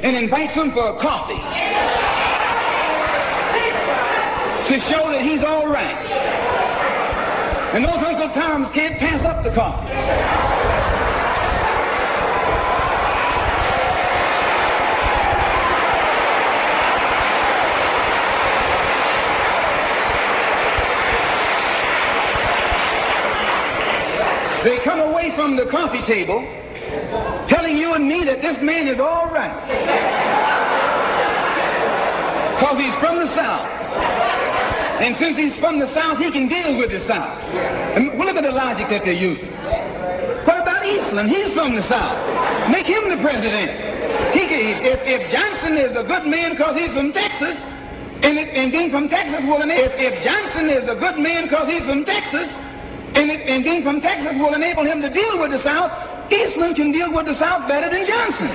and invites them for a coffee to show that he's all right. And those Uncle Toms can't pass up the coffee. They come away from the coffee table telling you and me that this man is all right because he's from the South. And since he's from the South, he can deal with the South. And look at the logic that they're using. What about Eastland? He's from the South. Make him the president. If Johnson is a good man because he's from Texas, and being from Texas will enable, if Johnson is a good man because he's from Texas, and being from Texas will enable him to deal with the South, Eastland can deal with the South better than Johnson.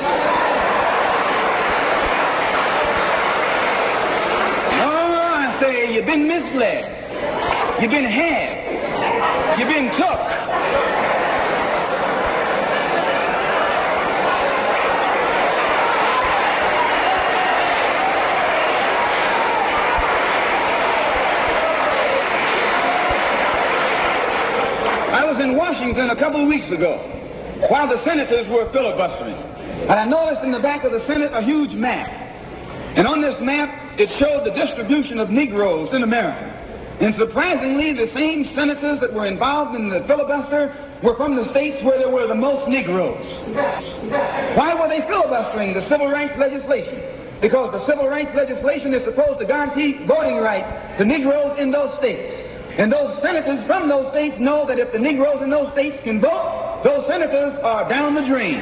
Say you've been misled, you've been had, you've been took. I was in Washington a couple of weeks ago while the senators were filibustering, and I noticed in the back of the Senate a huge map, and on this map it showed the distribution of Negroes in America. And surprisingly, the same senators that were involved in the filibuster were from the states where there were the most Negroes. Why were they filibustering the civil rights legislation? Because the civil rights legislation is supposed to guarantee voting rights to Negroes in those states. And those senators from those states know that if the Negroes in those states can vote, those senators are down the drain.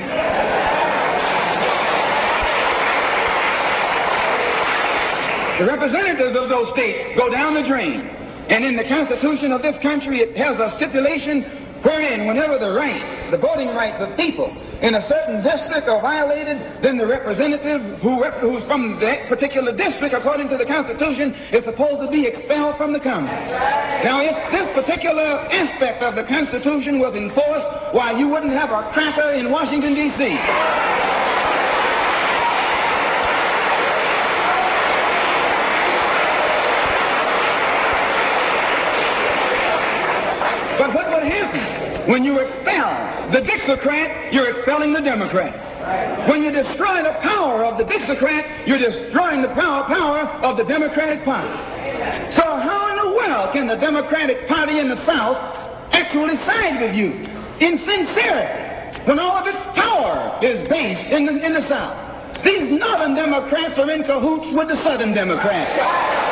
The representatives of those states go down the drain. And in the Constitution of this country, it has a stipulation wherein whenever the voting rights of people in a certain district are violated, then the representative who's from that particular district, according to the Constitution, is supposed to be expelled from the Congress. Now, if this particular aspect of the Constitution was enforced, why, you wouldn't have a cracker in Washington, D.C. But what would happen? When you expel the Dixiecrat, you're expelling the Democrat. When you destroy the power of the Dixiecrat, you're destroying the power of the Democratic Party. So how in the world can the Democratic Party in the South actually side with you in sincerity when all of its power is based in the South? These Northern Democrats are in cahoots with the Southern Democrats.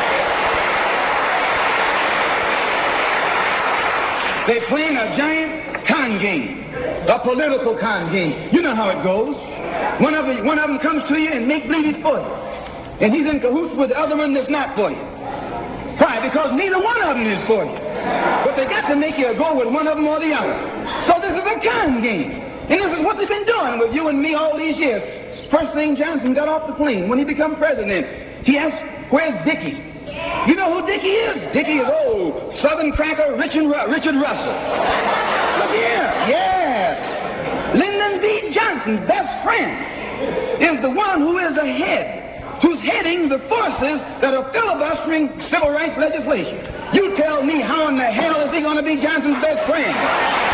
They're playing a giant con game, a political con game. You know how it goes. One of them comes to you and make believe he's for you. And he's in cahoots with the other one that's not for you. Why? Because neither one of them is for you. But they got to make you go with one of them or the other. So this is a con game. And this is what they've been doing with you and me all these years. First thing Johnson got off the plane when he became president, he asked, "Where's Dickie?" You know who Dickie is? Dickie is old Southern cracker Richard Russell. Look here. Yes. Lyndon B. Johnson's best friend is the one who is who's heading the forces that are filibustering civil rights legislation. You tell me, how in the hell is he going to be Johnson's best friend?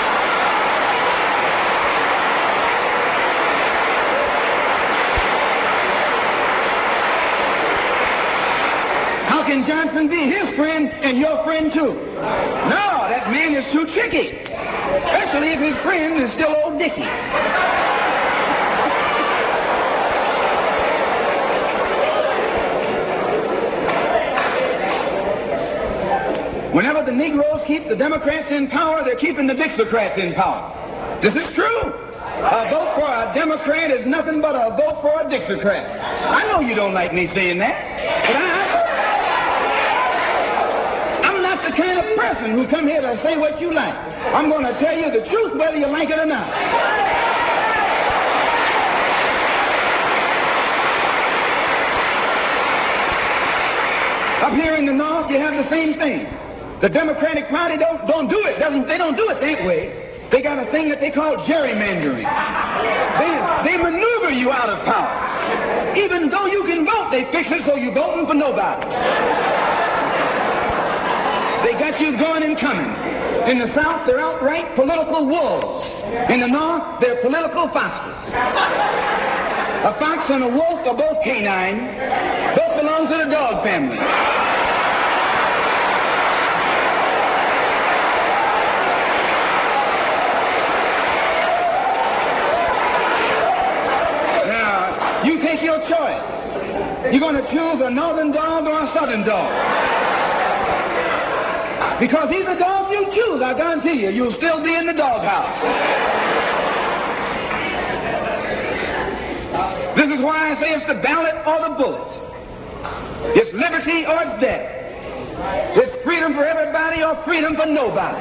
How can Johnson be his friend and your friend too? No, that man is too tricky. Especially if his friend is still old Dickie. Whenever the Negroes keep the Democrats in power, they're keeping the Dixiecrats in power. This is true. A vote for a Democrat is nothing but a vote for a Dixiecrat. I know you don't like me saying that, but I'm not the kind of person who come here to say what you like. I'm going to tell you the truth whether you like it or not. Up here in the North, you have the same thing. The Democratic Party don't do it. They don't do it that way. They got a thing that they call gerrymandering. They maneuver you out of power. Even though you can vote, they fix it so you're voting for nobody. They got you going and coming. In the South, they're outright political wolves. In the North, they're political foxes. A fox and a wolf are both canine. Both belong to the dog family. Now, you take your choice. You're going to choose a northern dog or a southern dog. Because either dog you choose, I guarantee you, you'll still be in the doghouse. This is why I say it's the ballot or the bullet. It's liberty or it's death. It's freedom for everybody or freedom for nobody.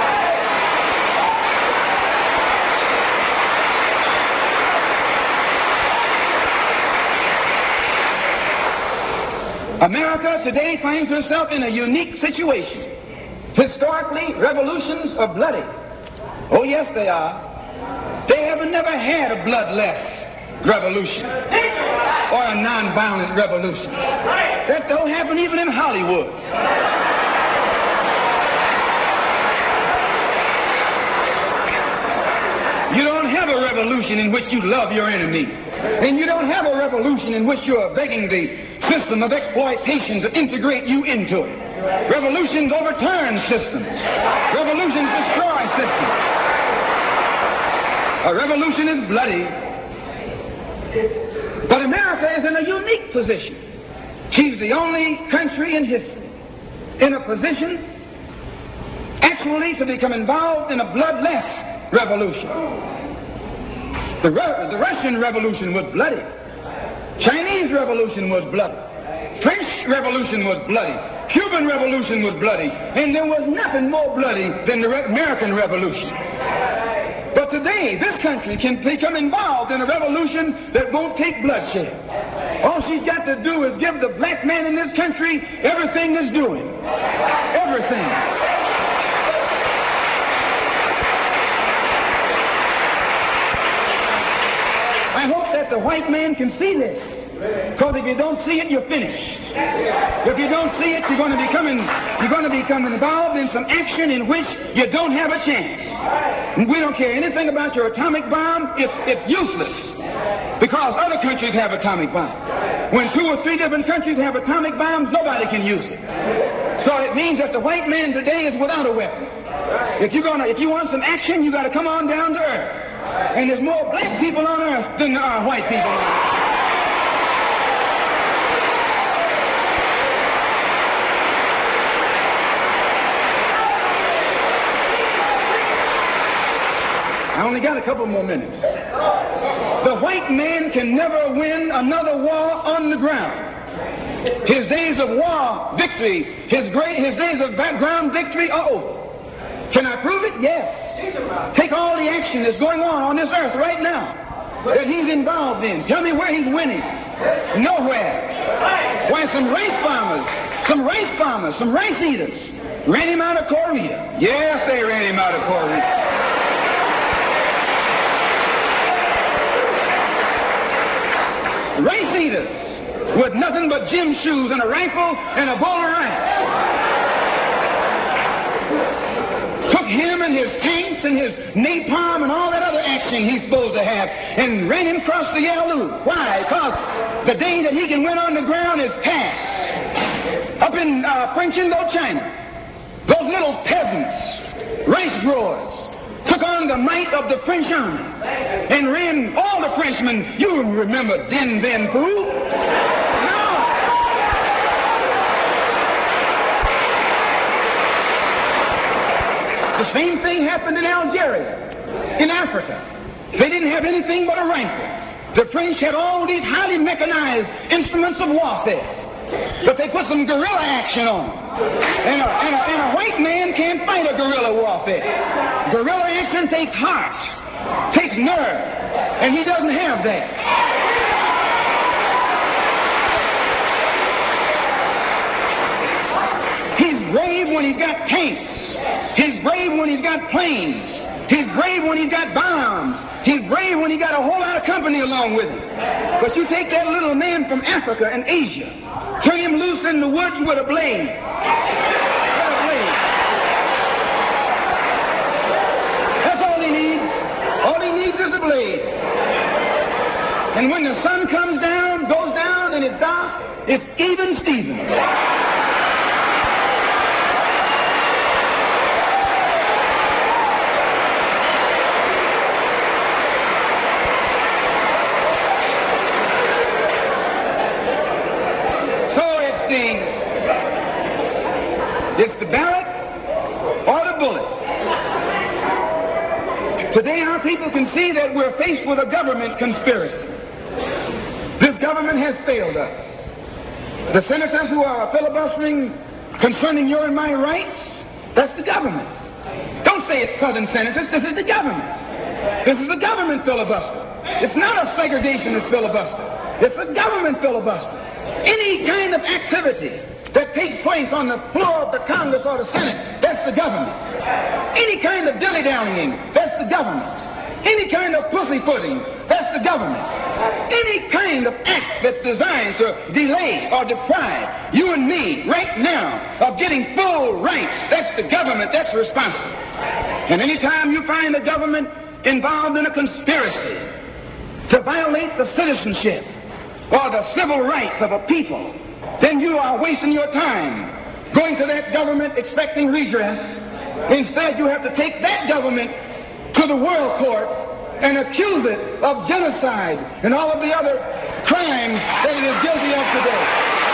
America today finds herself in a unique situation. Historically, revolutions are bloody. Oh, yes, they are. They haven't never had a bloodless revolution or a nonviolent revolution. That don't happen even in Hollywood. You don't have a revolution in which you love your enemy. And you don't have a revolution in which you are begging the system of exploitation to integrate you into it. Revolutions overturn systems. Revolutions destroy systems. A revolution is bloody. But America is in a unique position. She's the only country in history in a position actually to become involved in a bloodless revolution. The Russian Revolution was bloody. Chinese Revolution was bloody. French Revolution was bloody. Cuban Revolution was bloody. And there was nothing more bloody than the American Revolution. But today, this country can become involved in a revolution that won't take bloodshed. All she's got to do is give the black man in this country everything he's doing. Everything. I hope that the white man can see this. Because if you don't see it, you're finished. If you don't see it, you're going to become involved in some action in which you don't have a chance. And we don't care anything about your atomic bomb. It's useless. Because other countries have atomic bombs. When 2 or 3 different countries have atomic bombs, nobody can use it. So it means that the white man today is without a weapon. If you want some action, you got to come on down to earth. And there's more black people on earth than there are white people on earth. I only got a couple more minutes. The white man can never win another war on the ground. His days of war victory, his days of background victory are over. Can I prove it? Yes. Take all the action that's going on this earth right now that he's involved in. Tell me where he's winning. Nowhere. Why, some rice eaters ran him out of Korea. Yes, they ran him out of Korea. Rice eaters with nothing but gym shoes and a rifle and a bowl of rice. Took him and his tanks and his napalm and all that other action he's supposed to have and ran him across the Yalu. Why? Because the day that he can win on the ground is past. Up in French Indochina, those little peasants, rice growers, took on the might of the French army and ran all the Frenchmen. You remember Dien Bien Phu? No. The same thing happened in Algeria, in Africa. They didn't have anything but a rifle. The French had all these highly mechanized instruments of warfare. But they put some guerrilla action on. And a white man can't fight a guerrilla warfare. Guerrilla action takes heart, takes nerve, and he doesn't have that. He's brave when he's got tanks. He's brave when he's got planes. He's brave when he's got bombs. He's brave when he got a whole lot of company along with him. But you take that little man from Africa and Asia, turn him loose in the woods with a blade. That's all he needs. All he needs is a blade. And when the sun comes down, goes down, and it's dark, it's even Stephen. It's the ballot or the bullet. Today our people can see that we're faced with a government conspiracy. This government has failed us. The senators who are filibustering concerning your and my rights, that's the government. Don't say it's Southern senators, this is the government. This is a government filibuster. It's not a segregationist filibuster. It's a government filibuster. Any kind of activity that takes place on the floor of the Congress or the Senate, that's the government. Any kind of dilly-dallying, that's the government. Any kind of pussyfooting, that's the government. Any kind of act that's designed to delay or deprive you and me right now of getting full rights, that's the government, that's responsible. And anytime you find the government involved in a conspiracy to violate the citizenship or the civil rights of a people, then you are wasting your time going to that government expecting redress. Instead, you have to take that government to the world court and accuse it of genocide and all of the other crimes that it is guilty of today.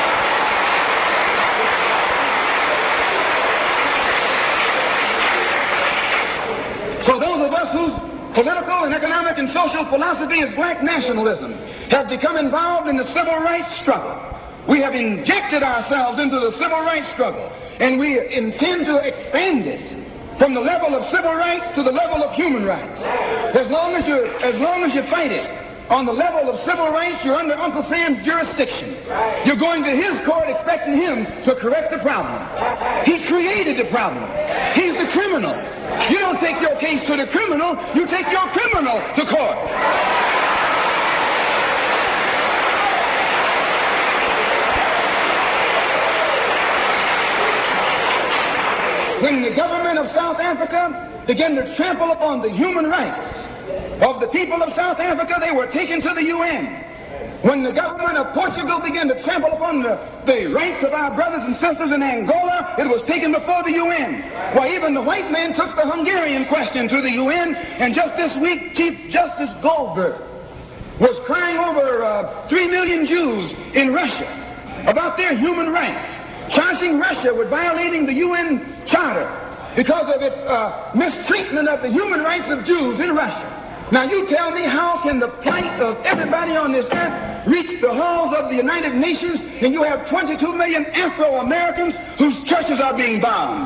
So those of us whose political and economic and social philosophy is black nationalism have become involved in the civil rights struggle. We have injected ourselves into the civil rights struggle, and we intend to expand it from the level of civil rights to the level of human rights. As long as you fight it on the level of civil rights, you're under Uncle Sam's jurisdiction. You're going to his court expecting him to correct the problem. He created the problem. He's the criminal. You don't take your case to the criminal, you take your criminal to court. When the government of South Africa began to trample upon the human rights of the people of South Africa, they were taken to the UN. When the government of Portugal began to trample upon the rights of our brothers and sisters in Angola, it was taken before the UN. Why, even the white man took the Hungarian question to the UN, and just this week, Chief Justice Goldberg was crying over 3 million Jews in Russia about their human rights, charging Russia with violating the UN Charter because of its mistreatment of the human rights of Jews in Russia. Now you tell me, how can the plight of everybody on this earth reach the halls of the United Nations and you have 22 million Afro-Americans whose churches are being bombed,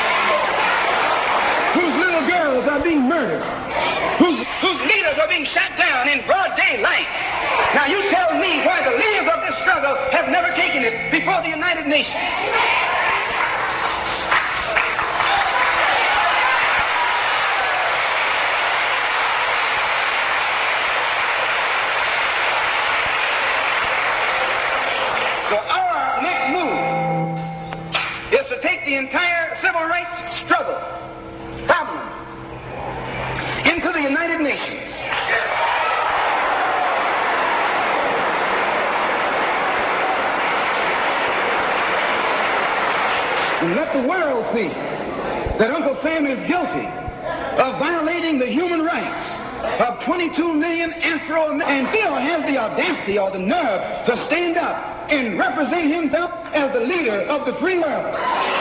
whose little girls are being murdered, whose leaders are being shot down in broad daylight? Now you tell me why the leaders of this struggle have never taken it before the United Nations. So our next move is to take the entire civil rights struggle problem into the United Nations. And let the world see that Uncle Sam is guilty of violating the human rights of 22 million Afro-Americans, and still has the audacity or the nerve to stand up and represent himself as the leader of the free world.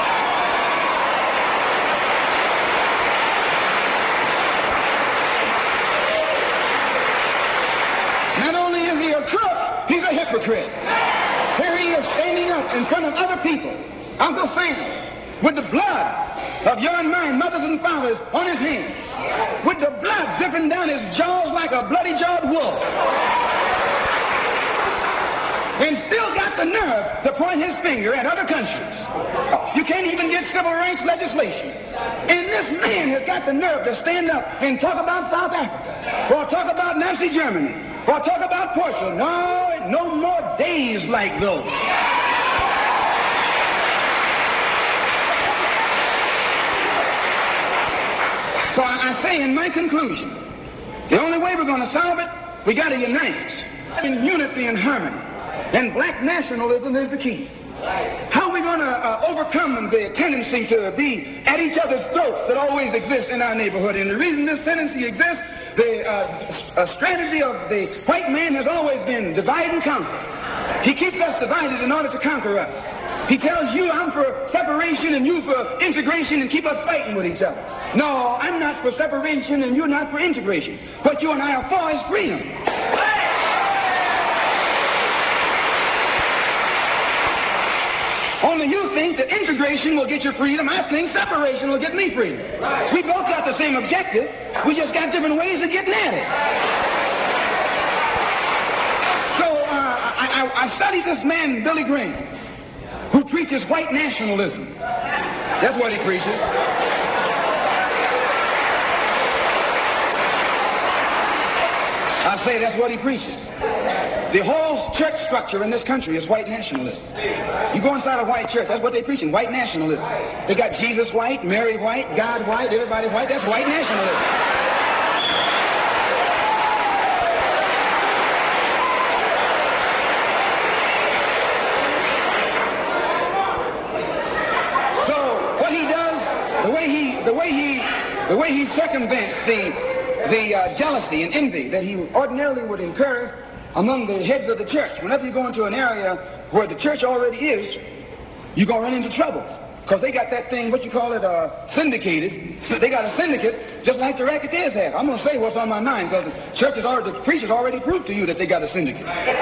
Not only is he a crook, he's a hypocrite. Here he is standing up in front of other people, Uncle Sam, with the blood of your and my mothers and fathers on his hands, with the blood dripping down his jaws like a bloody-jawed wolf, and still got the nerve to point his finger at other countries. You can't even get civil rights legislation And this man has got the nerve to stand up and talk about South Africa, or talk about Nazi Germany, or talk about Portugal. No more days like those. So I say in my conclusion, the only way we're going to solve it, we got to unite in unity and harmony. And black nationalism is the key. How are we going to overcome the tendency to be at each other's throats that always exists in our neighborhood? And the reason this tendency exists, the strategy of the white man has always been divide and conquer. He keeps us divided in order to conquer us. He tells you, I'm for separation and you for integration, and keep us fighting with each other. No, I'm not for separation and you're not for integration. What you and I are for is freedom. Only you think that integration will get you freedom. I think separation will get me freedom. We both got the same objective. We just got different ways of getting at it. So I studied this man, Billy Graham, who preaches white nationalism. That's what he preaches. I say that's what he preaches. The whole church structure in this country is white nationalism. You go inside a white church, that's what they're preaching, white nationalism. They got Jesus white, Mary white, God white, everybody white. That's white nationalism. So what he does, the way he circumvents the jealousy and envy that he ordinarily would incur among the heads of the church. Whenever you go into an area where the church already is, you're going to run into trouble. Because they got that thing, what you call it, syndicated. So they got a syndicate just like the racketeers have. I'm going to say what's on my mind because the preachers already proved to you that they got a syndicate.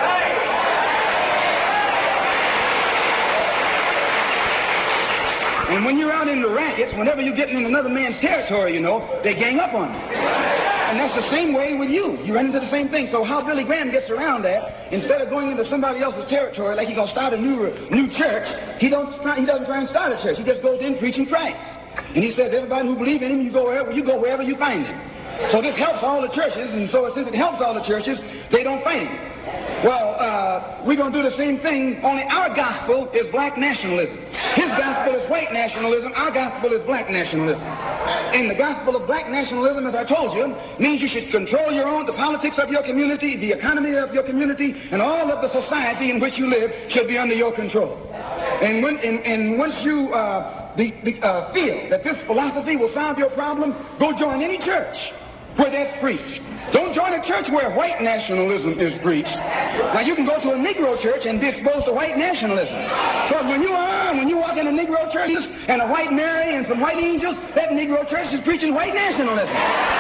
And when you're out in the rackets, whenever you're getting in another man's territory, you know, they gang up on you. And that's the same way with you. You run into the same thing. So how Billy Graham gets around that, instead of going into somebody else's territory like he's going to start a new church, he doesn't try and start a church. He just goes in preaching Christ. And he says, everybody who believes in him, you go wherever you find him. So this helps all the churches, and so since it helps all the churches, they don't fight him. Well, we're going to do the same thing, only our gospel is black nationalism. His gospel is white nationalism. Our gospel is black nationalism. And the gospel of black nationalism, as I told you, means you should control the politics of your community, the economy of your community, and all of the society in which you live should be under your control. And once you feel that this philosophy will solve your problem, go join any church where that's preached. Don't join a church where white nationalism is preached. Now you can go to a Negro church and be exposed to white nationalism. Because when you walk in a Negro church and a white Mary and some white angels, that Negro church is preaching white nationalism.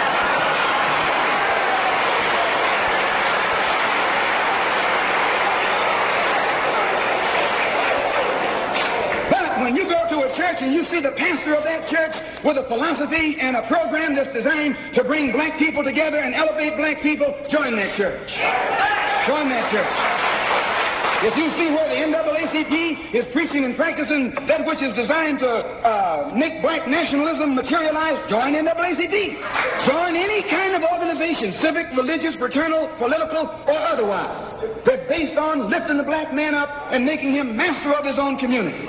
When you go to a church and you see the pastor of that church with a philosophy and a program that's designed to bring black people together and elevate black people, join that church. Join that church. If you see where the NAACP is preaching and practicing that which is designed to make black nationalism materialize, join NAACP. Join any kind of organization, civic, religious, fraternal, political, or otherwise, that's based on lifting the black man up and making him master of his own community.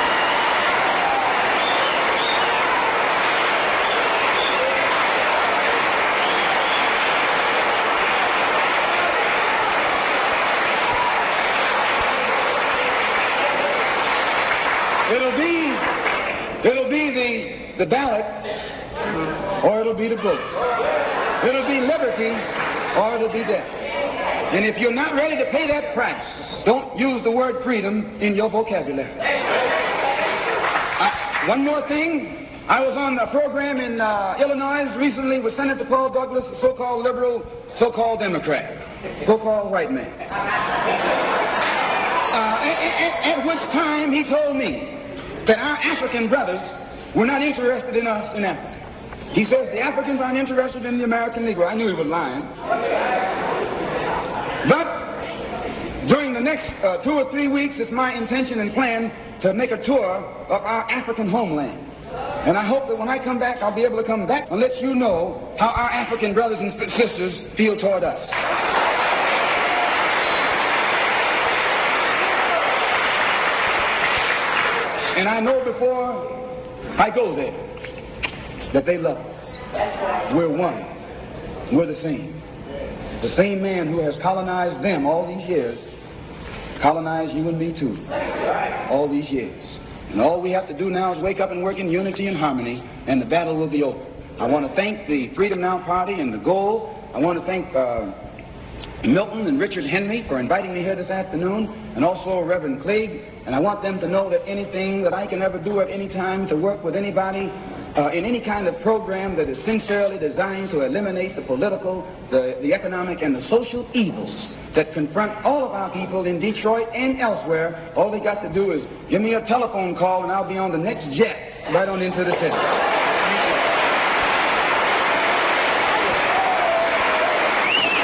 It'll be the ballot, or it'll be the vote. It'll be liberty, or it'll be death. And if you're not ready to pay that price, don't use the word freedom in your vocabulary. One more thing. I was on a program in Illinois recently with Senator Paul Douglas, a so-called liberal, so-called Democrat, so-called white man. At which time he told me that our African brothers were not interested in us in Africa. He says the Africans aren't interested in the American Negro. I knew he was lying. But during the next 2 or 3 weeks, it's my intention and plan to make a tour of our African homeland. And I hope that when I come back, I'll be able to come back and let you know how our African brothers and sisters feel toward us. And I know before I go there that they love us. We're one. We're the same. The same man who has colonized them all these years colonized you and me too. All these years. And all we have to do now is wake up and work in unity and harmony, and the battle will be over. I want to thank the Freedom Now Party and the Goal. I want to thank Milton and Richard Henry for inviting me here this afternoon, and also Reverend Clegg. And I want them to know that anything that I can ever do at any time to work with anybody in any kind of program that is sincerely designed to eliminate the political, the economic, and the social evils that confront all of our people in Detroit and elsewhere, all they got to do is give me a telephone call and I'll be on the next jet right on into the city.